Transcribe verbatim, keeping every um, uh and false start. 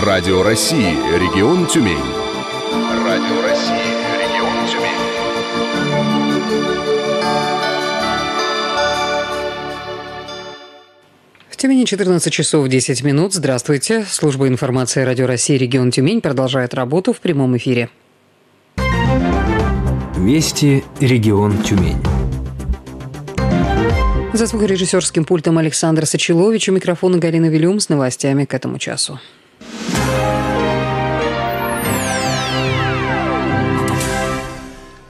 Радио России. Регион Тюмень. Радио России. Регион Тюмень. В Тюмени четырнадцать часов десять минут. Здравствуйте. Служба информации Радио России регион Тюмень продолжает работу в прямом эфире. Вести регион Тюмень. За звукорежиссерским пультом Александр Сочелович, у микрофона Галина Вилюм с новостями к этому часу.